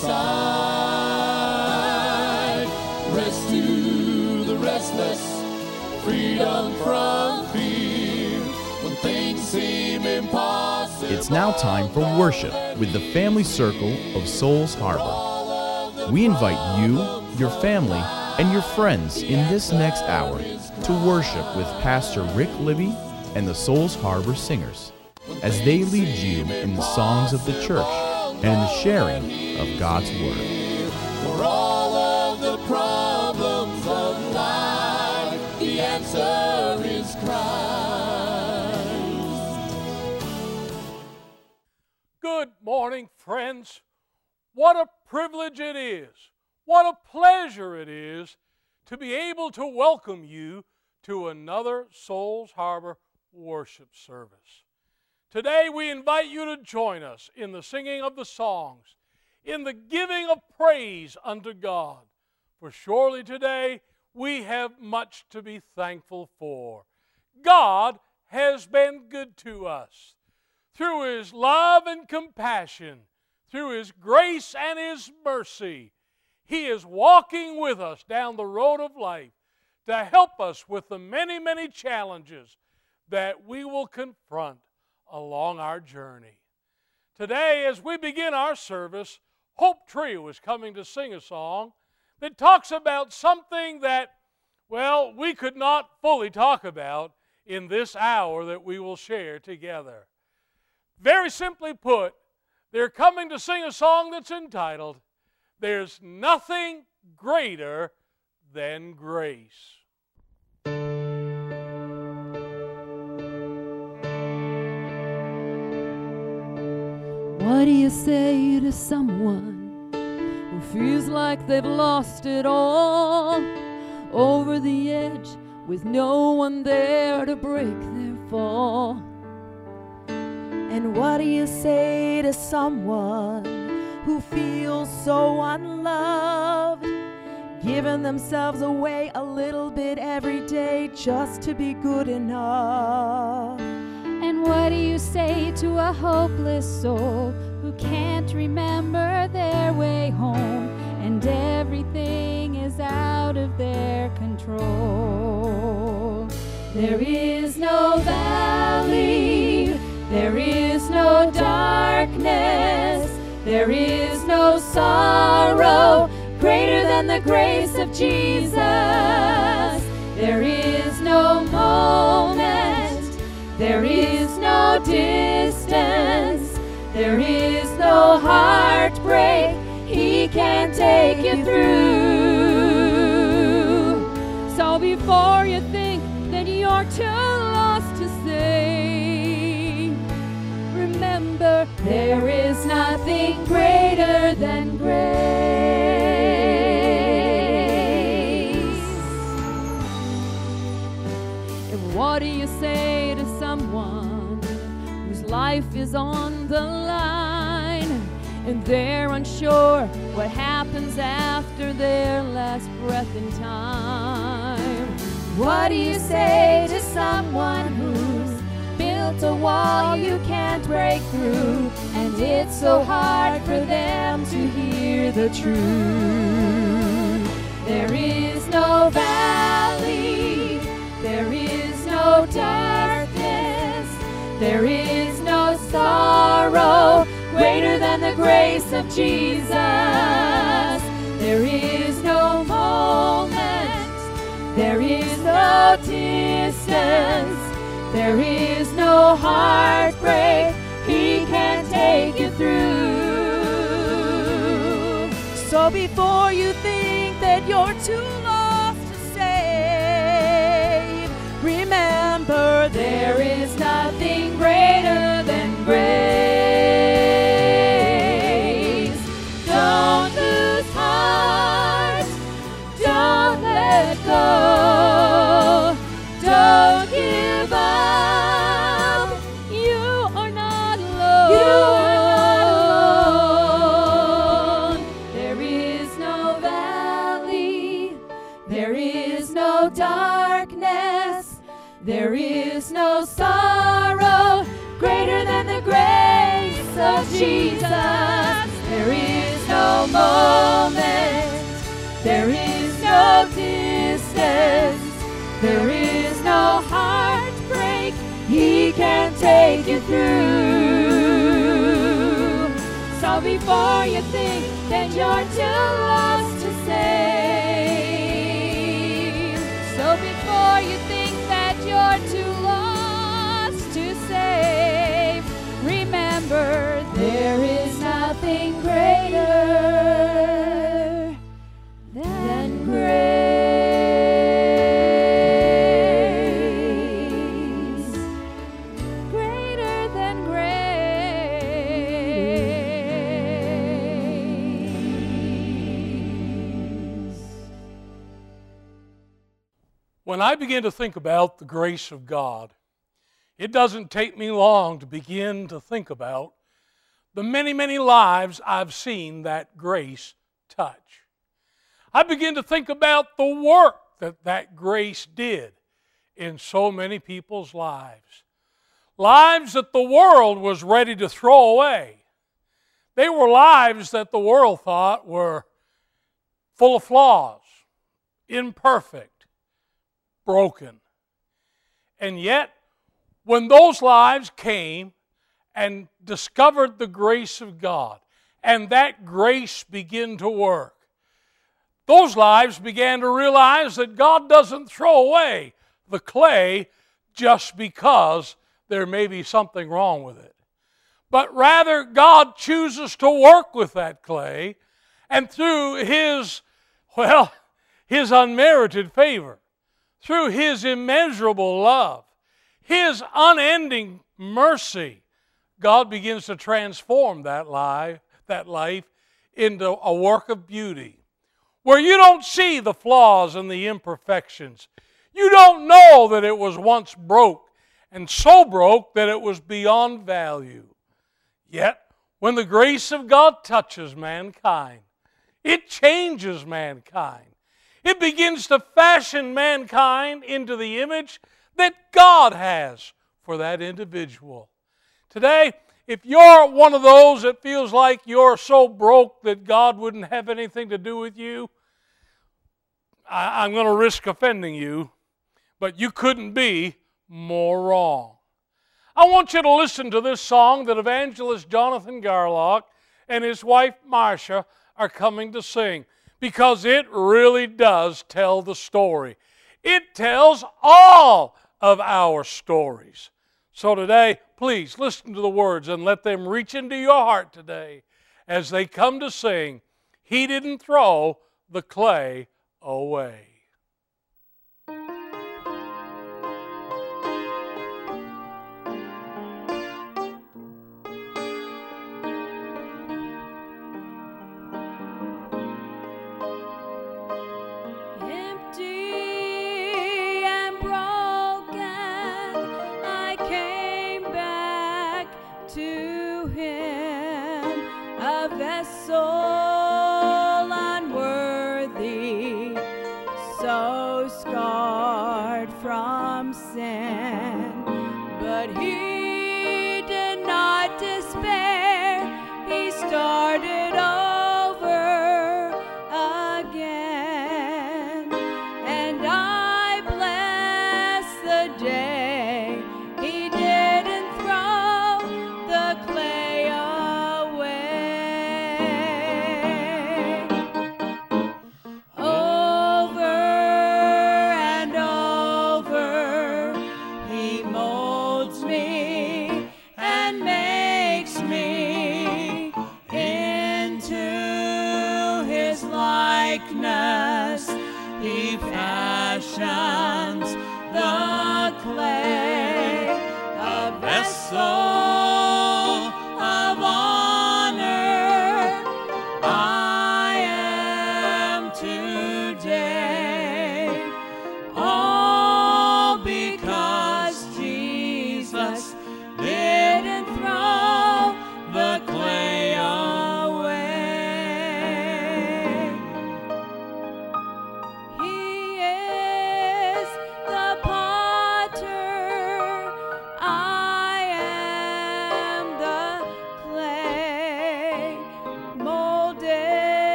side. Rest to the restless, freedom from fear, when things seem impossible. It's now time for worship with the family circle of Souls Harbor. We invite you, your family, and your friends in this next hour to worship with Pastor Rick Libby and the Souls Harbor Singers as they lead you in the songs of the church and in the sharing of God's Word. For all of the problems of life, the answer is Christ. Good morning, friends. What a privilege it is, what a pleasure it is to be able to welcome you to another Souls Harbor worship service. Today we invite you to join us in the singing of the songs, in the giving of praise unto God. For surely today we have much to be thankful for. God has been good to us. Through His love and compassion, through His grace and His mercy, He is walking with us down the road of life to help us with the many, many challenges that we will confront along our journey. Today, as we begin our service, Hope Trio is coming to sing a song that talks about something that, well, we could not fully talk about in this hour that we will share together. Very simply put, they're coming to sing a song that's entitled, There's Nothing Greater Than Grace. What do you say to someone who feels like they've lost it all, over the edge with no one there to break their fall? And what do you say to someone who feels so unloved, giving themselves away a little bit every day just to be good enough? And what do you say to a hopeless soul who can't remember their way home, and everything is out of their control? There is no valley, there is no darkness, there is no sorrow greater than the grace of Jesus. There is no moment, there is no distance, there is no heartbreak He can't take you through. So before you think that you're too lost to save, remember there is nothing greater than grace. And what do you say to someone whose life is on the line, and they're unsure what happens after their last breath in time? What do you say to someone who's built a wall you can't break through, and it's so hard for them to hear the truth? There is no valley, there is no darkness, there is no sorrow greater than the grace of Jesus. There is no moment, there is no distance, there is no heartbreak He can't take you through. So before you think that you're too lost to save, remember there is nothing greater than grace. Don't lose heart, don't let go, don't give up. You are not alone. You are not alone. There is no valley, there is no darkness, there is no sorrow greater than the grace of Jesus. There is no There is no heartbreak He can take you through. So before you think that you're too lost to save, so before you think that you're too lost to save, remember there is nothing greater than grace. Greater than grace. When I begin to think about the grace of God, it doesn't take me long to begin to think about the many, many lives I've seen that grace touch. I begin to think about the work that grace did in so many people's lives. Lives that the world was ready to throw away. They were lives that the world thought were full of flaws, imperfect, broken. And yet, when those lives came and discovered the grace of God, and that grace began to work, those lives began to realize that God doesn't throw away the clay just because there may be something wrong with it. But rather, God chooses to work with that clay, and through His unmerited favor, through His immeasurable love, His unending mercy, God begins to transform that life into a work of beauty, where you don't see the flaws and the imperfections. You don't know that it was once broke, and so broke that it was beyond value. Yet, when the grace of God touches mankind, it changes mankind. It begins to fashion mankind into the image that God has for that individual. Today, if you're one of those that feels like you're so broke that God wouldn't have anything to do with you, I'm going to risk offending you, but you couldn't be more wrong. I want you to listen to this song that evangelist Jonathan Garlock and his wife Marcia are coming to sing, because it really does tell the story. It tells all of our stories. So today, please listen to the words and let them reach into your heart today as they come to sing, He Didn't Throw the Clay Away.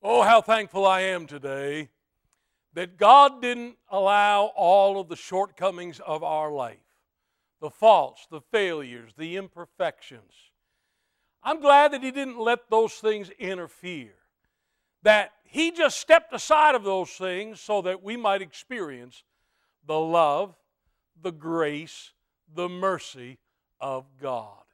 Oh, how thankful I am today that God didn't allow all of the shortcomings of our life, the faults, the failures, the imperfections. I'm glad that He didn't let those things interfere, that He just stepped aside of those things so that we might experience the love, the grace, the mercy of God.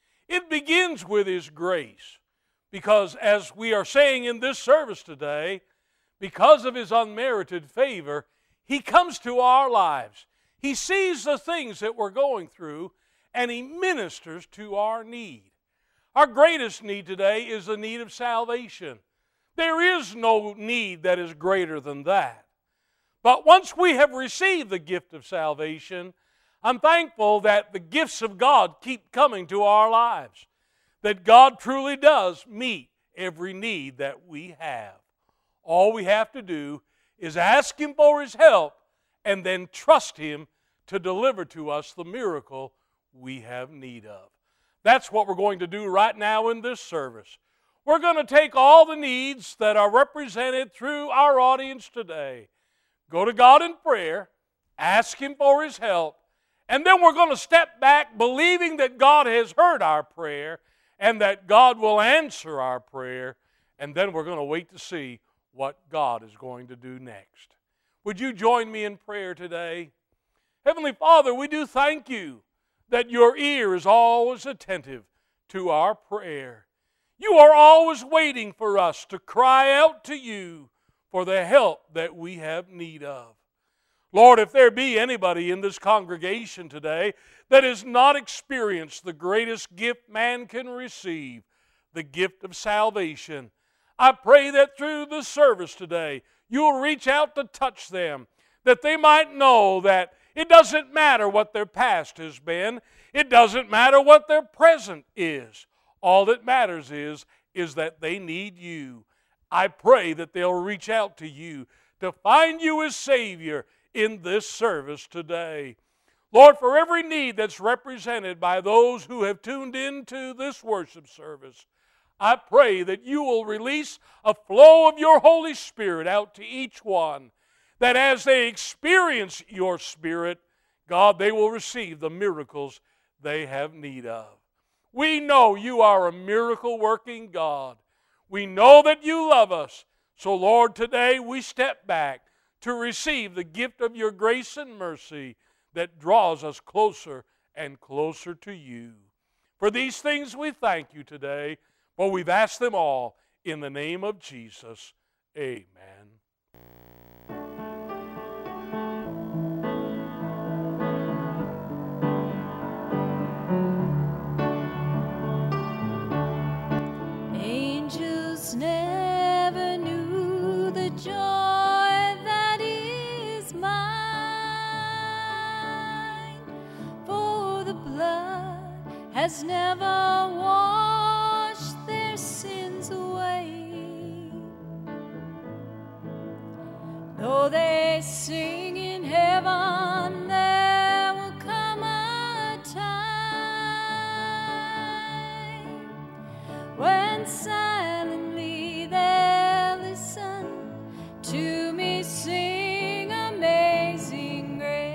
It begins with His grace. Because as we are saying in this service today, because of His unmerited favor, He comes to our lives. He sees the things that we're going through, and He ministers to our need. Our greatest need today is the need of salvation. There is no need that is greater than that. But once we have received the gift of salvation, I'm thankful that the gifts of God keep coming to our lives. That God truly does meet every need that we have. All we have to do is ask Him for His help and then trust Him to deliver to us the miracle we have need of. That's what we're going to do right now in this service. We're going to take all the needs that are represented through our audience today, go to God in prayer, ask Him for His help, and then we're going to step back believing that God has heard our prayer and that God will answer our prayer, and then we're going to wait to see what God is going to do next. Would you join me in prayer today? Heavenly Father, we do thank You that Your ear is always attentive to our prayer. You are always waiting for us to cry out to You for the help that we have need of. Lord, if there be anybody in this congregation today that has not experienced the greatest gift man can receive, the gift of salvation, I pray that through the service today, You will reach out to touch them, that they might know that it doesn't matter what their past has been. It doesn't matter what their present is. All that matters is that they need You. I pray that they'll reach out to You to find You as Savior in this service today. Lord, for every need that's represented by those who have tuned into this worship service, I pray that You will release a flow of Your Holy Spirit out to each one, that as they experience Your Spirit, God, they will receive the miracles they have need of. We know You are a miracle-working God. We know that You love us. So, Lord, today we step back to receive the gift of Your grace and mercy that draws us closer and closer to You. For these things we thank You today, for we've asked them all in the name of Jesus. Amen. Angels never knew the joy that is mine, for the blood has never washed their sins away. Though they sing in heaven, there will come a time when silently they'll listen to me sing Amazing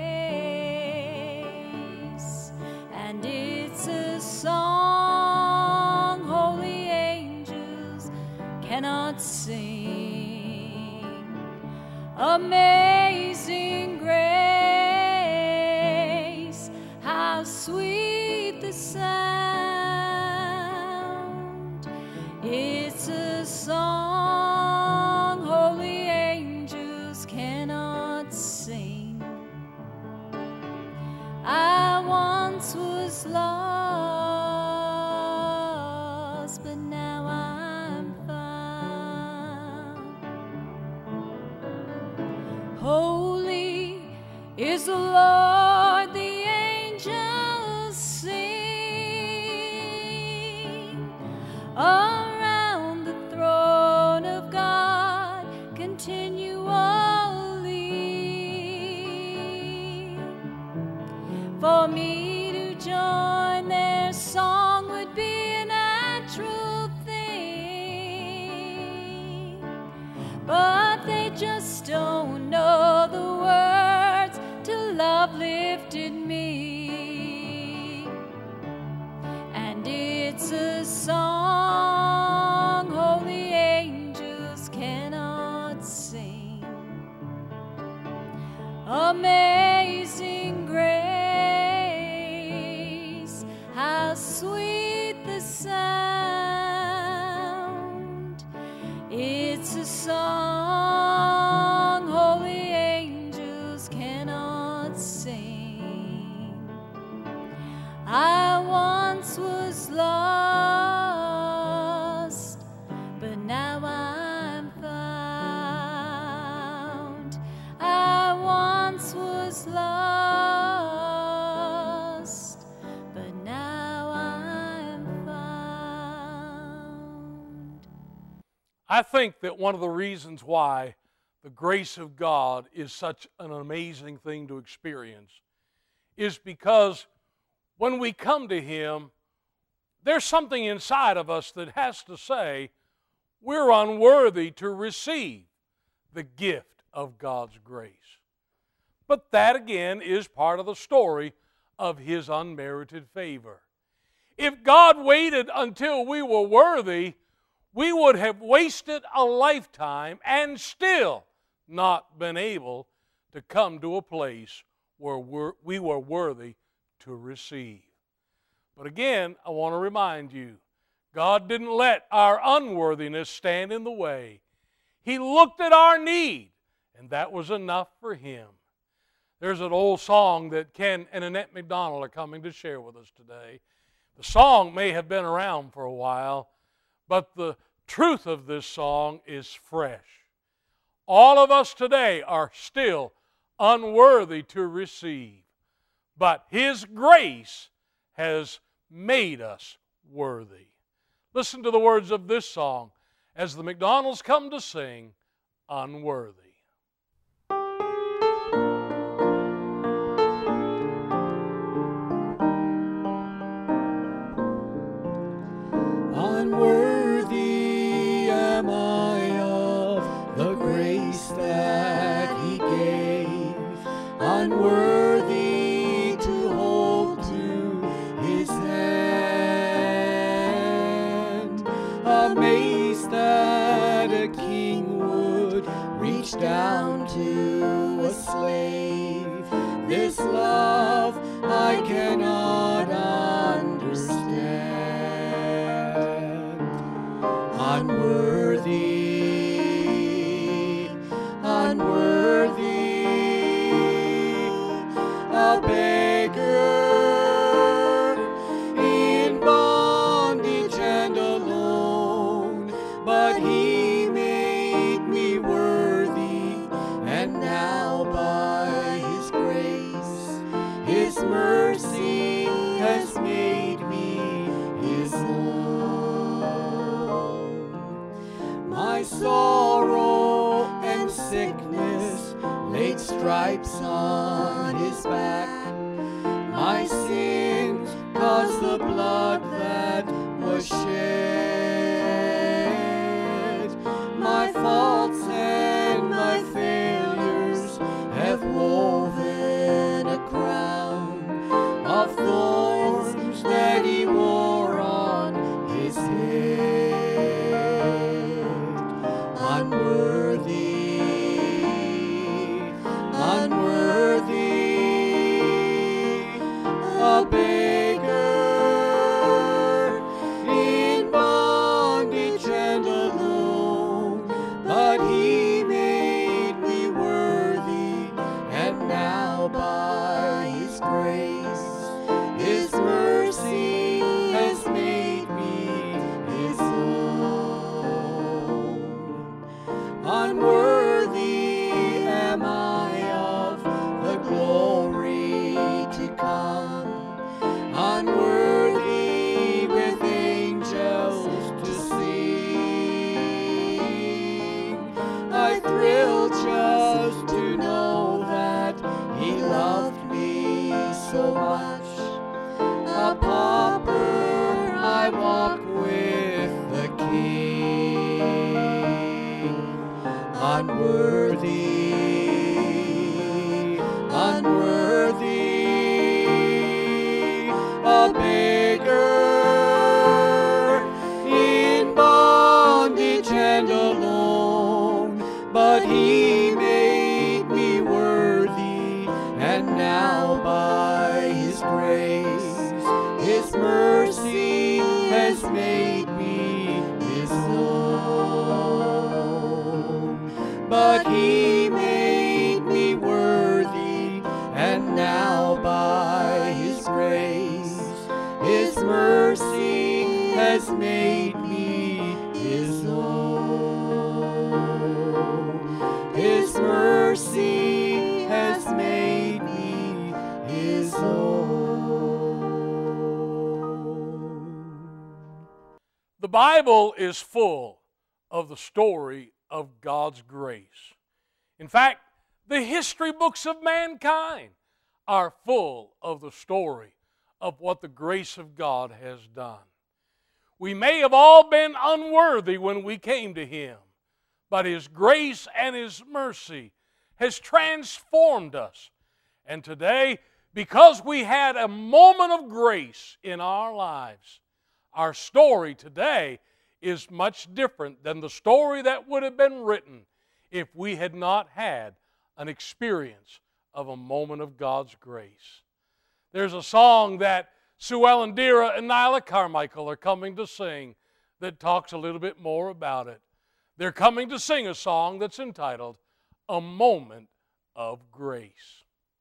Grace. And it's a song holy angels cannot sing. Amazing grace, how sweet the sound. It's a song holy angels cannot sing. I once was lost, but now I'm found. Holy is the Lord, the angels sing. Around the throne of God continually. For me to join their song would be a natural thing. just don't know the words till love lifted me. And it's a song holy angels cannot sing. Amazing grace, how sweet the sound. It's a song holy angels cannot sing. I once was lost, but now I'm found. I once was lost, but now I'm found. I think that one of the reasons why the grace of God is such an amazing thing to experience is because when we come to Him, there's something inside of us that has to say we're unworthy to receive the gift of God's grace. But that again is part of the story of His unmerited favor. If God waited until we were worthy, we would have wasted a lifetime and still not been able to come to a place where we were worthy to receive. But again, I want to remind you, God didn't let our unworthiness stand in the way. He looked at our need, and that was enough for Him. There's an old song that Ken and Annette McDonald are coming to share with us today. The song may have been around for a while, but the truth of this song is fresh. All of us today are still unworthy to receive, but His grace has made us worthy. Listen to the words of this song as the McDonalds come to sing, Unworthy. Unworthy am I of the grace that He gave, unworthy to hold to His hand, amazed that a king would reach down to a slave. This love I cannot understand. Unworthy, unworthy, a beggar in bondage and alone, but He made me worthy, and now by His grace, His mercy has made me His own. My sorrow and sickness laid stripes on His back. My sins caused the blood that was shed. My faults and my failures have woven a crown of thorns that He wore on His head. Unworthy, unworthy, unworthy, unworthy, a beggar in bondage and alone, but He made me worthy, and now by His grace, His mercy has made me His own. But He made me worthy, and now by His grace, His mercy has made me His own. His mercy has made me His own. The Bible is full of the story of God's grace. In fact, the history books of mankind are full of the story of what the grace of God has done. We may have all been unworthy when we came to Him, but His grace and His mercy has transformed us. And today, because we had a moment of grace in our lives, our story today is much different than the story that would have been written if we had not had an experience of a moment of God's grace. There's a song that Sue Ellen Dira and Nyla Carmichael are coming to sing that talks a little bit more about it. They're coming to sing a song that's entitled, A Moment of Grace.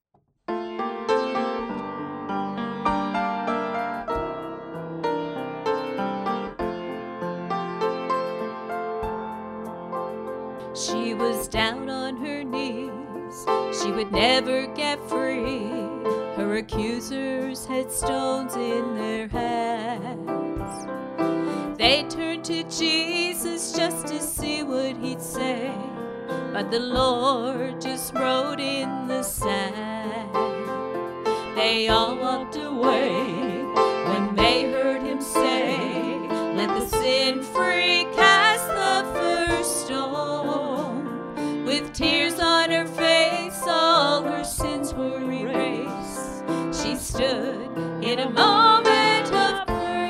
She was down on her knees, she would never get free. Her accusers had stones in their hands. They turned to Jesus just to see what He'd say, but the Lord just wrote in the sand. They all walked away when they heard Him say, let the sin-free cast the first stone. With tears on her face, all her sins were erased. She stood in a moment of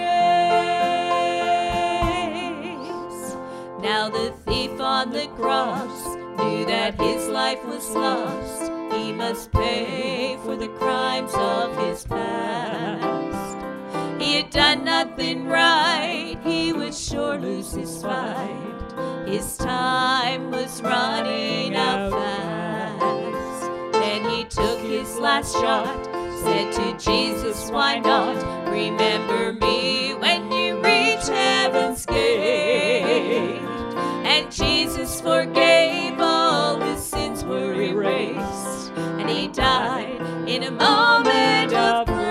grace. Now the thief on the cross knew that his life was lost. He must pay for the crimes of his past. He had done nothing right, he would sure lose his fight. His time was running out fast. Then he took his last shot, said to Jesus, why not remember me when you reach heaven's gate? And Jesus forgave, all his sins were erased, and he died in a moment of grace.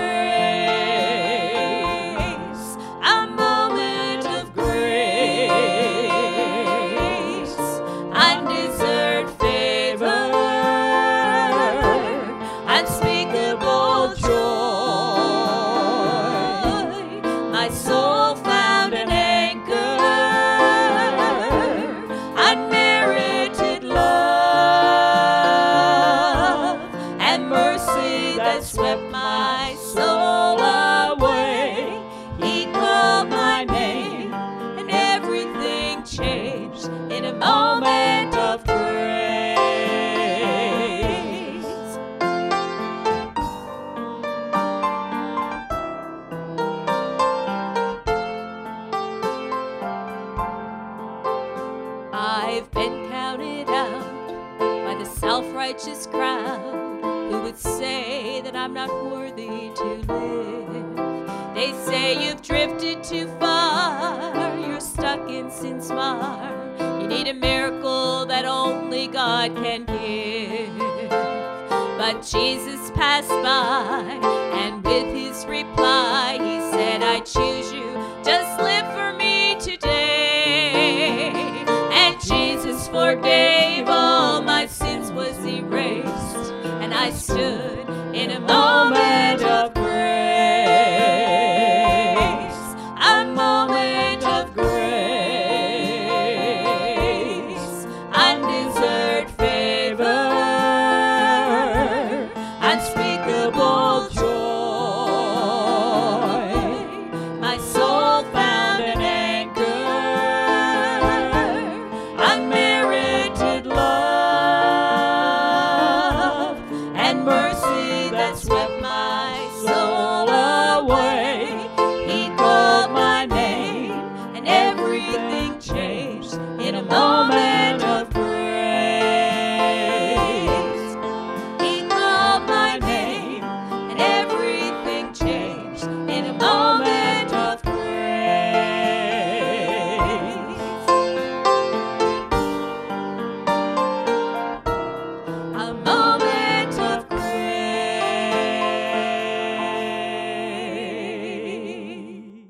A moment of grace. Undeserved favor, unspeakable joy. My soul found an anchor, unmerited love, and mercy that swept my soul away. He called my name, and everything changed in a moment of grace. I've been counted out by the self-righteous crowd who would say that I'm not worthy to live. They say you've drifted too far, you're stuck in sin's mar. You need a miracle that only God can give. But Jesus passed by, and with His reply, He said, I choose you, just live for me today. And Jesus forgave, all my sins was erased, and I stood in a moment of grace. A moment of grace. Undeserved everything changed in a moment of grace. He called my name, and everything changed in a moment of grace. A moment of grace.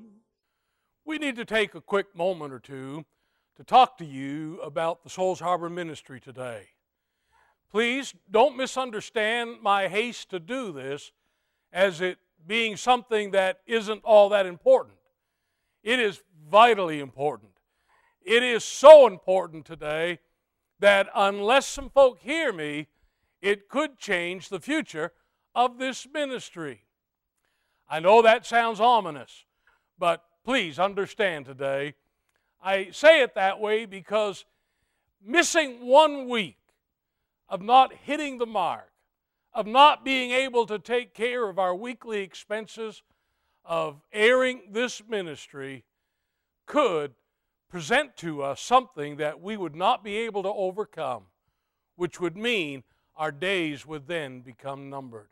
We need to take a quick moment or two to talk to you about the Souls Harbor ministry today. Please don't misunderstand my haste to do this as it being something that isn't all that important. It is vitally important. It is so important today that unless some folk hear me, it could change the future of this ministry. I know that sounds ominous, but please understand today, I say it that way because missing 1 week of not hitting the mark, of not being able to take care of our weekly expenses of airing this ministry could present to us something that we would not be able to overcome, which would mean our days would then become numbered.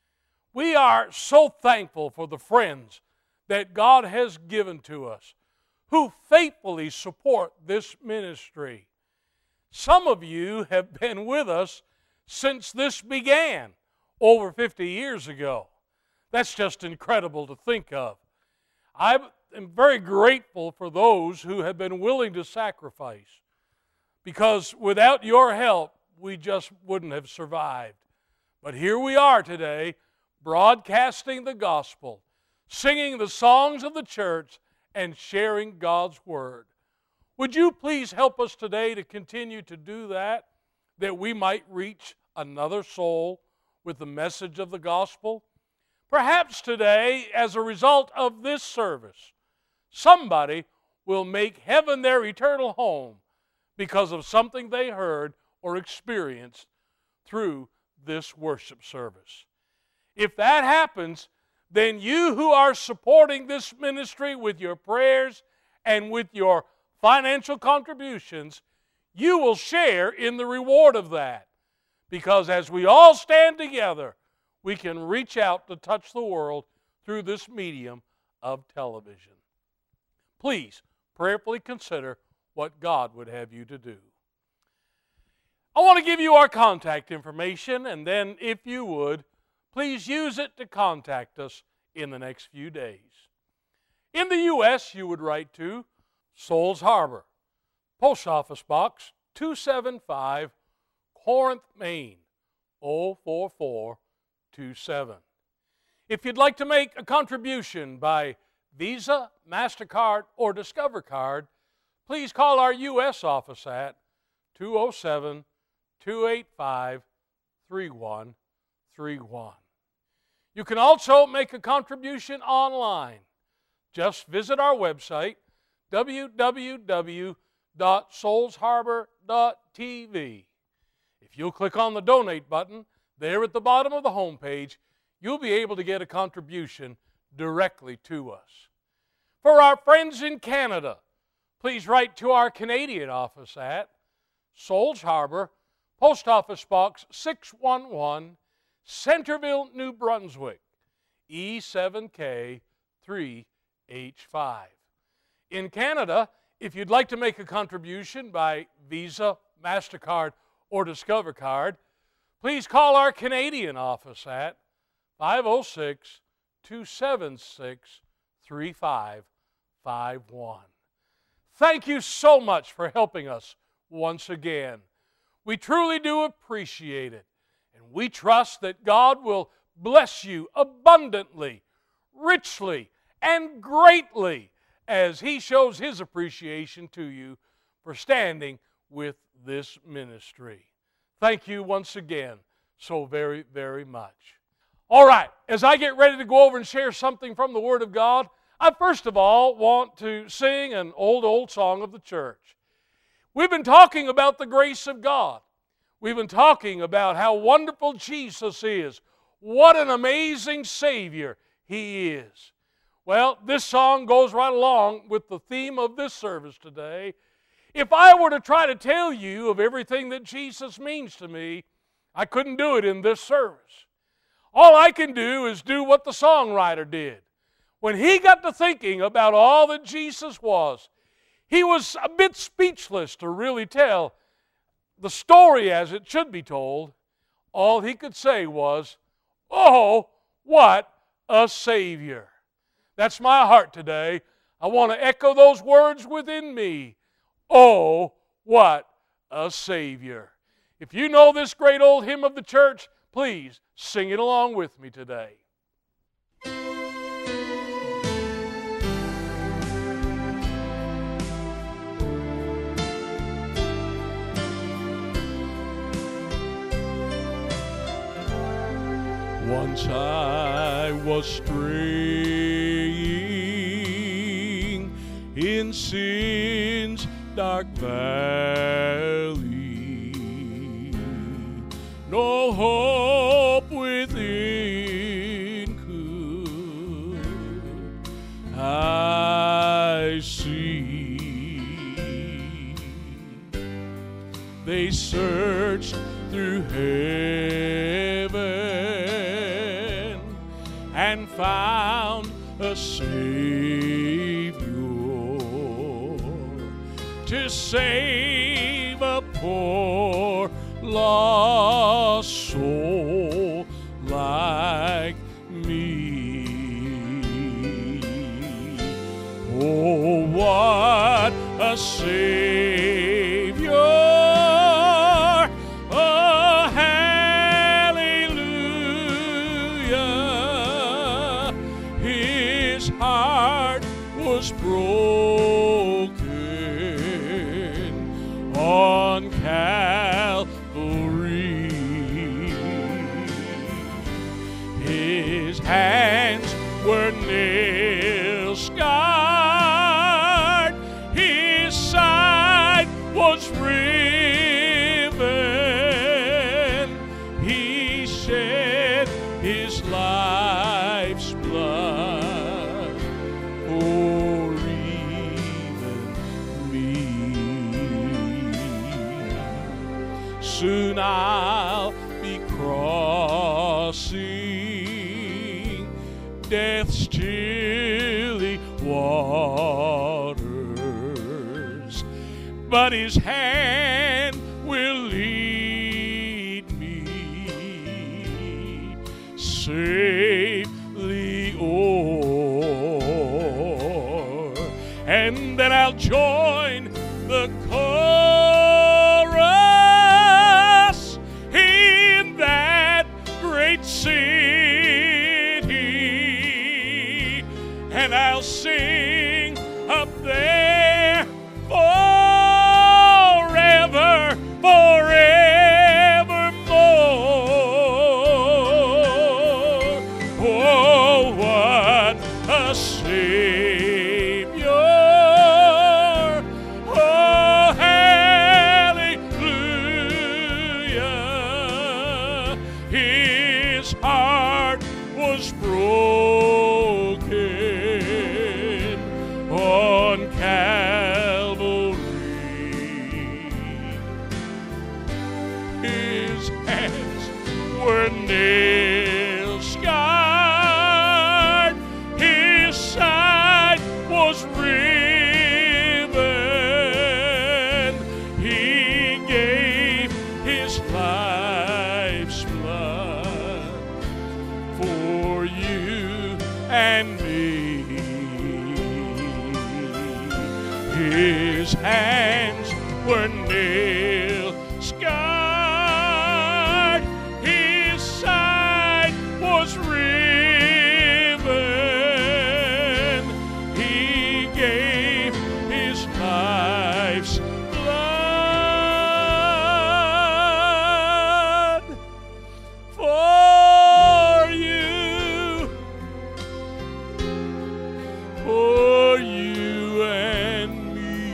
We are so thankful for the friends that God has given to us who faithfully support this ministry. Some of you have been with us since this began over 50 years ago. That's just incredible to think of. I am very grateful for those who have been willing to sacrifice, because without your help, we just wouldn't have survived. But here we are today, broadcasting the gospel, singing the songs of the church, and sharing God's Word. Would you please help us today to continue to do that we might reach another soul with the message of the gospel? Perhaps today, as a result of this service, somebody will make heaven their eternal home because of something they heard or experienced through this worship service. If that happens, then you who are supporting this ministry with your prayers and with your financial contributions, you will share in the reward of that. Because as we all stand together, we can reach out to touch the world through this medium of television. Please prayerfully consider what God would have you to do. I want to give you our contact information, and then if you would, please use it to contact us in the next few days. In the U.S., you would write to Souls Harbor, Post Office Box 275, Corinth, Maine, 04427. If you'd like to make a contribution by Visa, MasterCard, or Discover Card, please call our U.S. office at 207-285-3131. You can also make a contribution online. Just visit our website, www.soulsharbor.tv. If you'll click on the Donate button there at the bottom of the homepage, you'll be able to get a contribution directly to us. For our friends in Canada, please write to our Canadian office at Souls Harbor, Post Office Box 611, Centerville, New Brunswick, E7K 3H5. In Canada, if you'd like to make a contribution by Visa, MasterCard, or Discover Card, please call our Canadian office at 506-276-3551. Thank you so much for helping us once again. We truly do appreciate it. And we trust that God will bless you abundantly, richly, and greatly as He shows His appreciation to you for standing with this ministry. Thank you once again so very, very much. All right, as I get ready to go over and share something from the Word of God, I first of all want to sing an old song of the church. We've been talking about the grace of God. We've been talking about how wonderful Jesus is. What an amazing Savior He is. Well, this song goes right along with the theme of this service today. If I were to try to tell you of everything that Jesus means to me, I couldn't do it in this service. All I can do is do what the songwriter did. When he got to thinking about all that Jesus was, he was a bit speechless to really tell the story as it should be told. All he could say was, "Oh, what a Savior." That's my heart today. I want to echo those words within me. Oh, what a Savior. If you know this great old hymn of the church, please sing it along with me today. Once I was straying in sin's dark valley, no hope within could I see. They searched through heaven and found a Savior to save a poor lost soul like me. Oh, what a Savior! Oh, hallelujah! His heart was broken on Calvary. His hands were nail-scarred, his side was riven, he shed his life's blood for even me. Soon I'll be crossing death's chilly waters, but his hand will lead me safely o'er, and then I'll join the chorus in that great city, and I'll sing up there forever, forevermore. Oh, what a Savior! Oh, hallelujah! His heart was broken on Calvary. His hands were nail-scarred, his side was riven, he gave his life's blood for you and me. His hands were nail-scarred, his side was riven, he gave his life's blood for you, for you and me.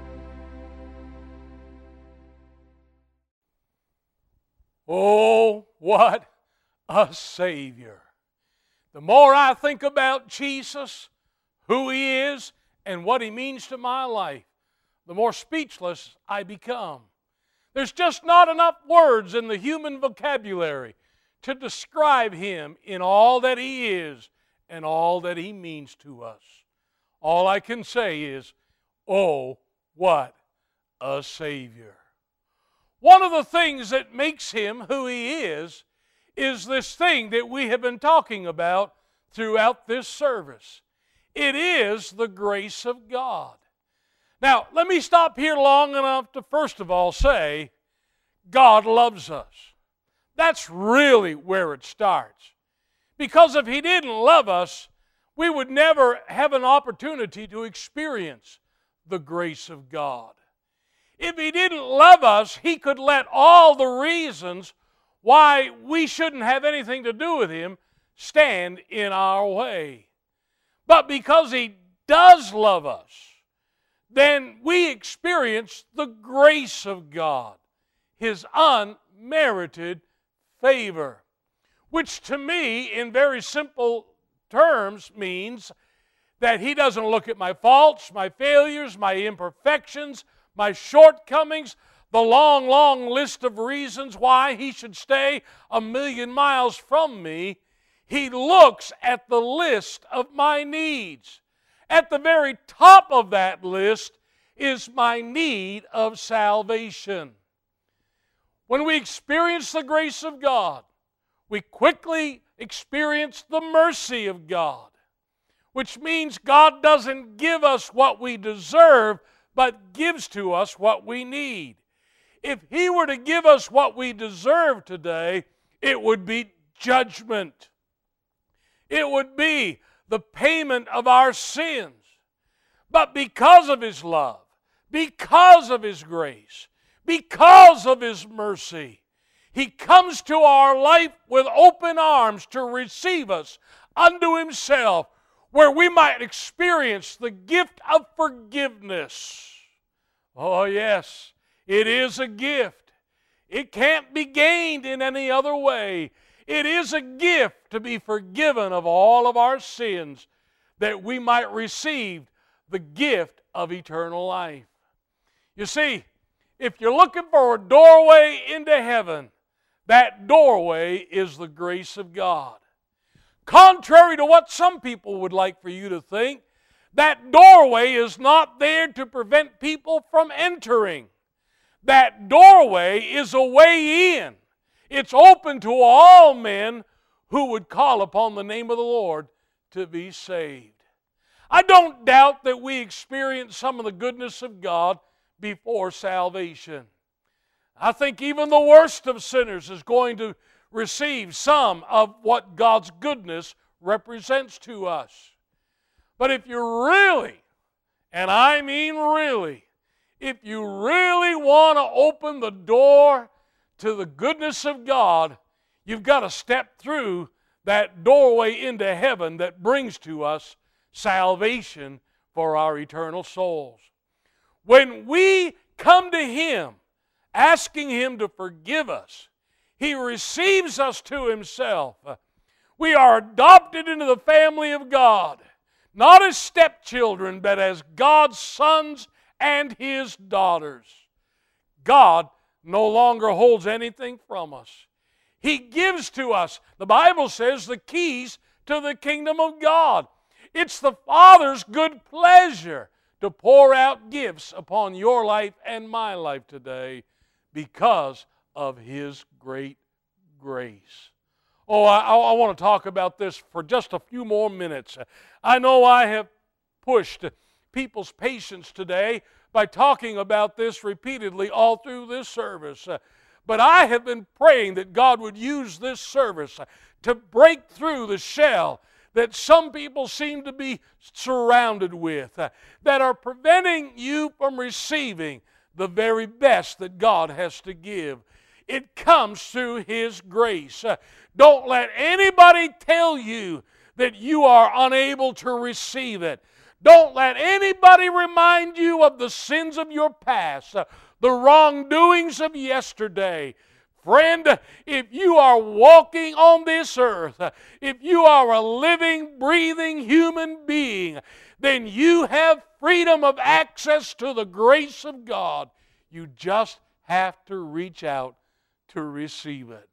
Oh, what a Savior. The more I think about Jesus, who He is, and what He means to my life, the more speechless I become. There's just not enough words in the human vocabulary to describe Him in all that He is and all that He means to us. All I can say is, oh, what a Savior. One of the things that makes Him who He is this thing that we have been talking about throughout this service. It is the grace of God. Now, let me stop here long enough to first of all say, God loves us. That's really where it starts. Because if He didn't love us, we would never have an opportunity to experience the grace of God. If He didn't love us, He could let all the reasons why we shouldn't have anything to do with Him stand in our way. But because He does love us, then we experience the grace of God, His unmerited favor, which to me, in very simple terms, means that He doesn't look at my faults, my failures, my imperfections, my shortcomings, the long, long list of reasons why He should stay 1,000,000 miles from me. He looks at the list of my needs. At the very top of that list is my need of salvation. When we experience the grace of God, we quickly experience the mercy of God, which means God doesn't give us what we deserve, but gives to us what we need. If He were to give us what we deserve today, it would be judgment. It would be the payment of our sins. But because of His love, because of His grace, because of His mercy, He comes to our life with open arms to receive us unto Himself, where we might experience the gift of forgiveness. Oh yes, it is a gift. It can't be gained in any other way. It is a gift to be forgiven of all of our sins, that we might receive the gift of eternal life. You see, if you're looking for a doorway into heaven, that doorway is the grace of God. Contrary to what some people would like for you to think, that doorway is not there to prevent people from entering. That doorway is a way in. It's open to all men who would call upon the name of the Lord to be saved. I don't doubt that we experience some of the goodness of God before salvation. I think even the worst of sinners is going to receive some of what God's goodness represents to us. But if you really, and I mean really, if you really want to open the door to the goodness of God, you've got to step through that doorway into heaven that brings to us salvation for our eternal souls. When we come to Him, asking Him to forgive us, He receives us to Himself. We are adopted into the family of God, not as stepchildren, but as God's sons and His daughters. God no longer holds anything from us. He gives to us, the Bible says, the keys to the kingdom of God. It's the Father's good pleasure to pour out gifts upon your life and my life today because of His great grace. Oh, I want to talk about this for just a few more minutes. I know I have pushed people's patience today by talking about this repeatedly all through this service. But I have been praying that God would use this service to break through the shell that some people seem to be surrounded with, that are preventing you from receiving the very best that God has to give. It comes through His grace. Don't let anybody tell you that you are unable to receive it. Don't let anybody remind you of the sins of your past, the wrongdoings of yesterday. Friend, if you are walking on this earth, if you are a living, breathing human being, then you have freedom of access to the grace of God. You just have to reach out to receive it.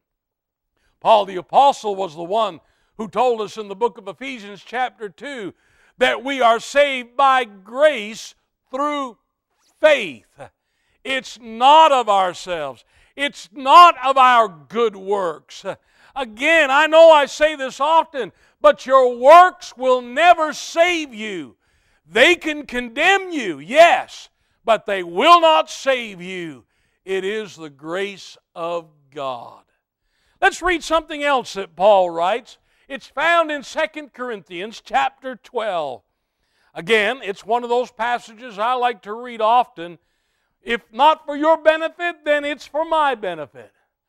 Paul the Apostle was the one who told us in the book of Ephesians chapter 2 that we are saved by grace through faith. It's not of ourselves. It's not of our good works. Again, I know I say this often, but your works will never save you. They can condemn you, yes, but they will not save you. It is the grace of God. Let's read something else that Paul writes. It's found in 2 Corinthians chapter 12. Again, it's one of those passages I like to read often. If not for your benefit, then it's for my benefit.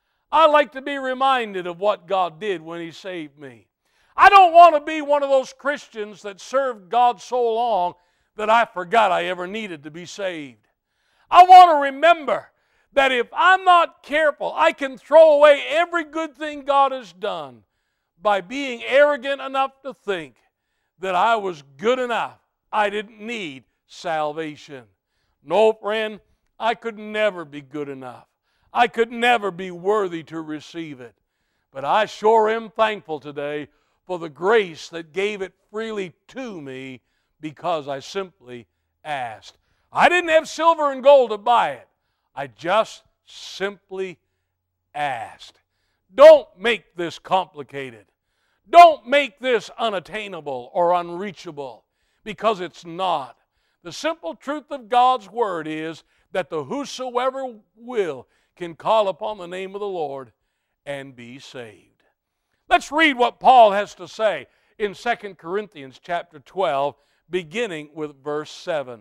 I like to be reminded of what God did when He saved me. I don't want to be one of those Christians that served God so long that I forgot I ever needed to be saved. I want to remember that if I'm not careful, I can throw away every good thing God has done by being arrogant enough to think that I was good enough. I didn't need salvation. No, friend, I could never be good enough. I could never be worthy to receive it. But I sure am thankful today for the grace that gave it freely to me because I simply asked. I didn't have silver and gold to buy it. I just simply asked. Don't make this complicated. Don't make this unattainable or unreachable, because it's not. The simple truth of God's Word is that the whosoever will can call upon the name of the Lord and be saved. Let's read what Paul has to say in 2 Corinthians chapter 12, beginning with verse 7.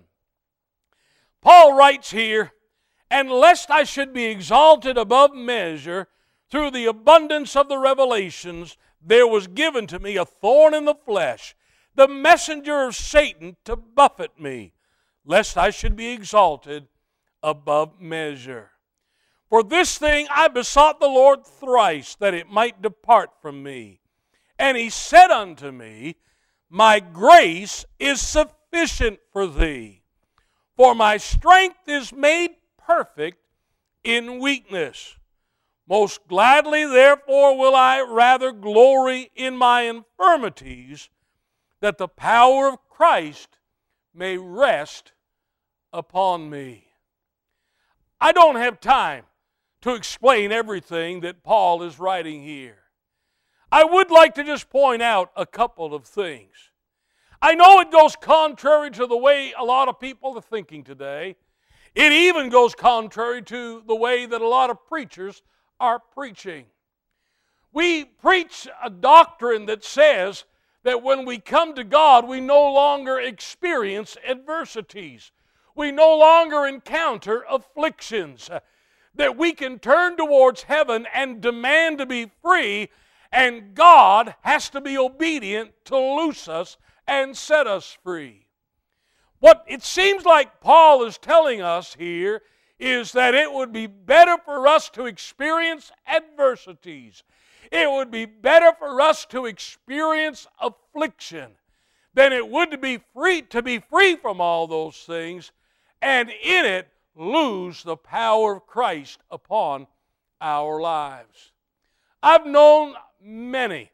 Paul writes here, "And lest I should be exalted above measure through the abundance of the revelations, there was given to me a thorn in the flesh, the messenger of Satan to buffet me, lest I should be exalted above measure. For this thing I besought the Lord thrice, that it might depart from me. And He said unto me, My grace is sufficient for thee, for my strength is made perfect in weakness. Most gladly, therefore, will I rather glory in my infirmities, that the power of Christ may rest upon me." I don't have time to explain everything that Paul is writing here. I would like to just point out a couple of things. I know it goes contrary to the way a lot of people are thinking today. It even goes contrary to the way that a lot of preachers are preaching. We preach a doctrine that says that when we come to God, we no longer experience adversities. We no longer encounter afflictions. That we can turn towards heaven and demand to be free, and God has to be obedient to loose us and set us free. What it seems like Paul is telling us here is that it would be better for us to experience adversities. It would be better for us to experience affliction than it would to be free from all those things, and in it lose the power of Christ upon our lives. I've known many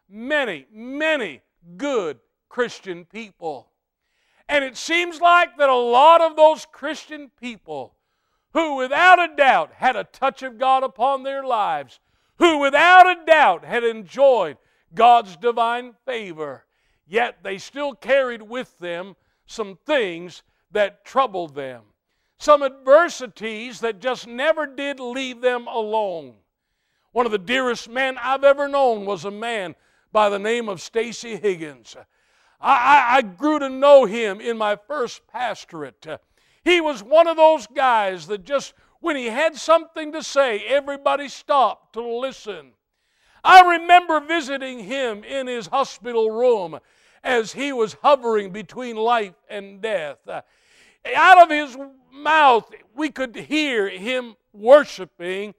good Christian people. And it seems like that a lot of those Christian people who without a doubt had a touch of God upon their lives, who without a doubt had enjoyed God's divine favor, yet they still carried with them some things that troubled them, some adversities that just never did leave them alone. One of the dearest men I've ever known was a man by the name of Stacy Higgins. I grew to know him in my first pastorate. He was one of those guys that just, when he had something to say, everybody stopped to listen. I remember visiting him in his hospital room as he was hovering between life and death. Out of his mouth, we could hear him worshiping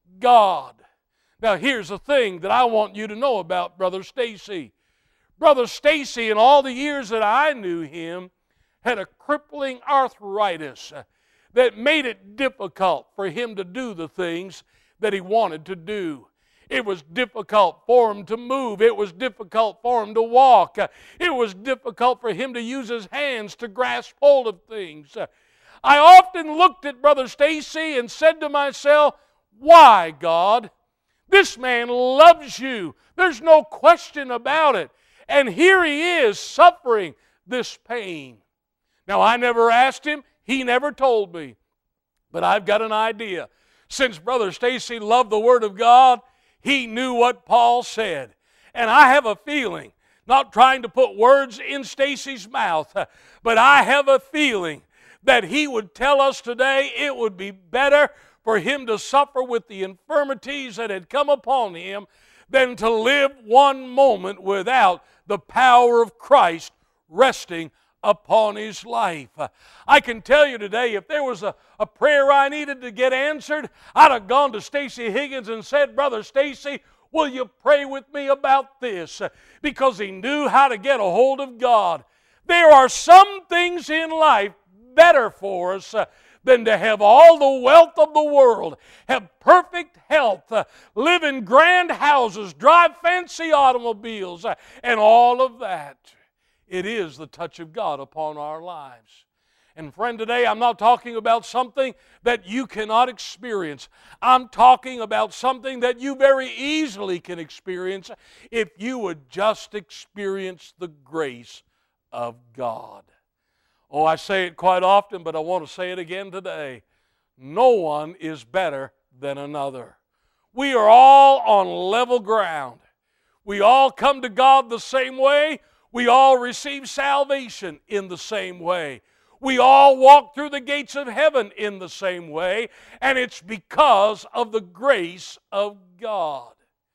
God. Now here's the thing that I want you to know about Brother Stacy. Brother Stacy, in all the years that I knew him, had a crippling arthritis that made it difficult for him to do the things that he wanted to do. It was difficult for him to move. It was difficult for him to walk. It was difficult for him to use his hands to grasp hold of things. I often looked at Brother Stacy and said to myself, why, God? This man loves you. There's no question about it. And here he is suffering this pain. Now, I never asked him. He never told me. But I've got an idea. Since Brother Stacy loved the Word of God, he knew what Paul said. And I have a feeling, not trying to put words in Stacy's mouth, but I have a feeling that he would tell us today it would be better for him to suffer with the infirmities that had come upon him than to live one moment without the power of Christ resting upon his life. I can tell you today, if there was a prayer I needed to get answered, I'd have gone to Stacy Higgins and said, Brother Stacy, will you pray with me about this? Because he knew how to get a hold of God. There are some things in life better for us than to have all the wealth of the world, have perfect health, live in grand houses, drive fancy automobiles, and all of that. It is the touch of God upon our lives. And friend, today I'm not talking about something that you cannot experience. I'm talking about something that you very easily can experience if you would just experience the grace of God. Oh, I say it quite often, but I want to say it again today. No one is better than another. We are all on level ground. We all come to God the same way. We all receive salvation in the same way. We all walk through the gates of heaven in the same way, and it's because of the grace of God.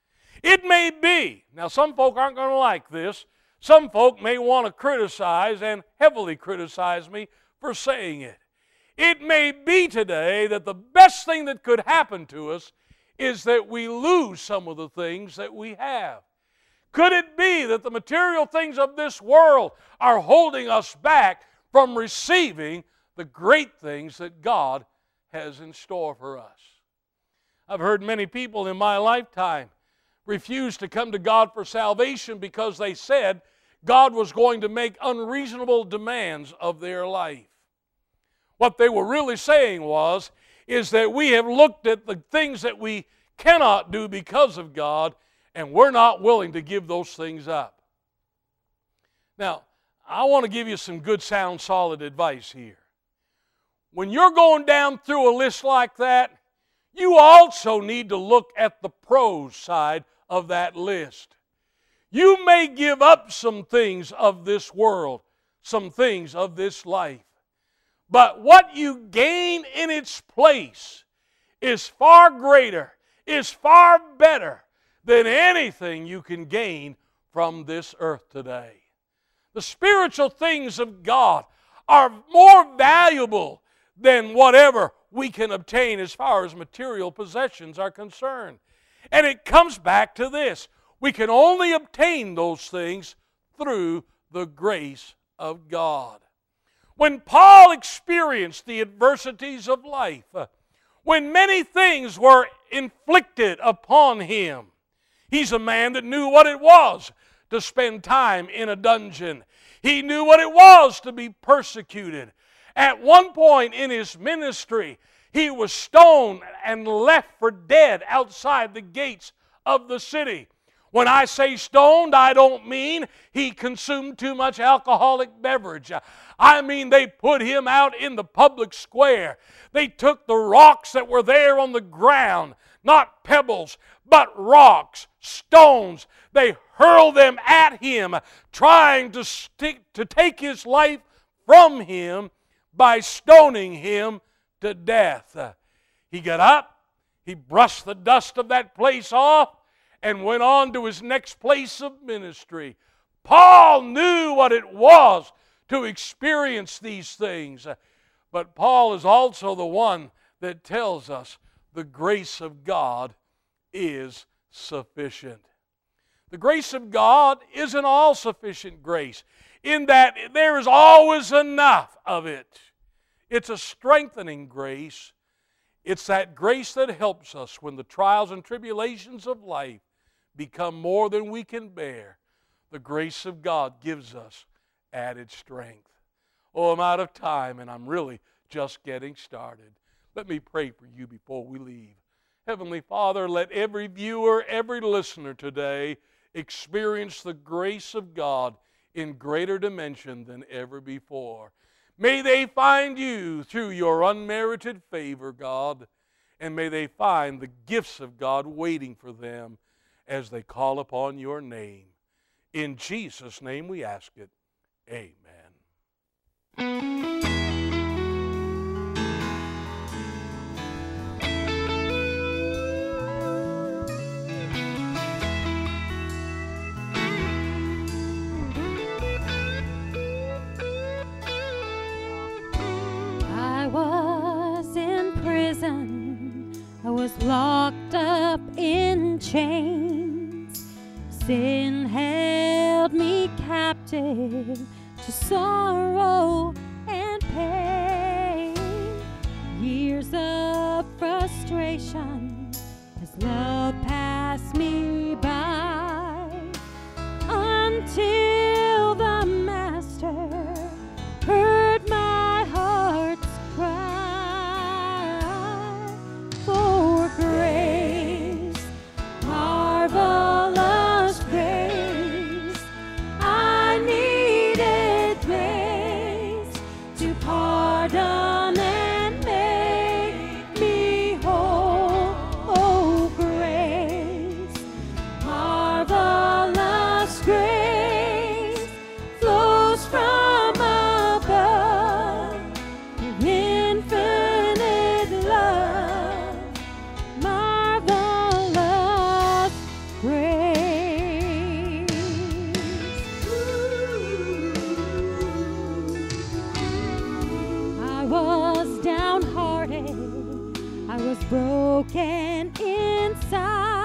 It may be, now some folk aren't going to like this, some folk may want to criticize and heavily criticize me for saying it. It may be today that the best thing that could happen to us is that we lose some of the things that we have. Could it be that the material things of this world are holding us back from receiving the great things that God has in store for us? I've heard many people in my lifetime refuse to come to God for salvation because they said God was going to make unreasonable demands of their life. What they were really saying is that we have looked at the things that we cannot do because of God, and we're not willing to give those things up. Now, I want to give you some good, sound, solid advice here. When you're going down through a list like that, you also need to look at the pros side of that list. You may give up some things of this world, some things of this life, but what you gain in its place is far greater, is far better than anything you can gain from this earth today. The spiritual things of God are more valuable than whatever we can obtain as far as material possessions are concerned. And it comes back to this. We can only obtain those things through the grace of God. When Paul experienced the adversities of life, when many things were inflicted upon him, he's a man that knew what it was to spend time in a dungeon. He knew what it was to be persecuted. At one point in his ministry, he was stoned and left for dead outside the gates of the city. When I say stoned, I don't mean he consumed too much alcoholic beverage. I mean they put him out in the public square. They took the rocks that were there on the ground, not pebbles, but rocks, stones. They hurled them at him, trying to take his life from him by stoning him to death. He got up, he brushed the dust of that place off, and went on to his next place of ministry. Paul knew what it was to experience these things. But Paul is also the one that tells us the grace of God is sufficient. The grace of God is an all-sufficient grace, in that there is always enough of it. It's a strengthening grace. It's that grace that helps us when the trials and tribulations of life become more than we can bear. The grace of God gives us added strength. Oh, I'm out of time, and I'm really just getting started. Let me pray for you before we leave. Heavenly Father, let every viewer, every listener today experience the grace of God in greater dimension than ever before. May they find you through your unmerited favor, God, and may they find the gifts of God waiting for them as they call upon your name. In Jesus' name we ask it. Amen. I was in prison. I was locked up in chains. Sin held me captive to sorrow and pain. Years of frustration as love passed me by, until the Master heard my heart's cry for grace, marvelous grace. I needed grace to pardon and make me whole. Oh, grace, marvelous grace flows from above. Your infinite love, marvelous grace. I was downhearted, I was broken inside.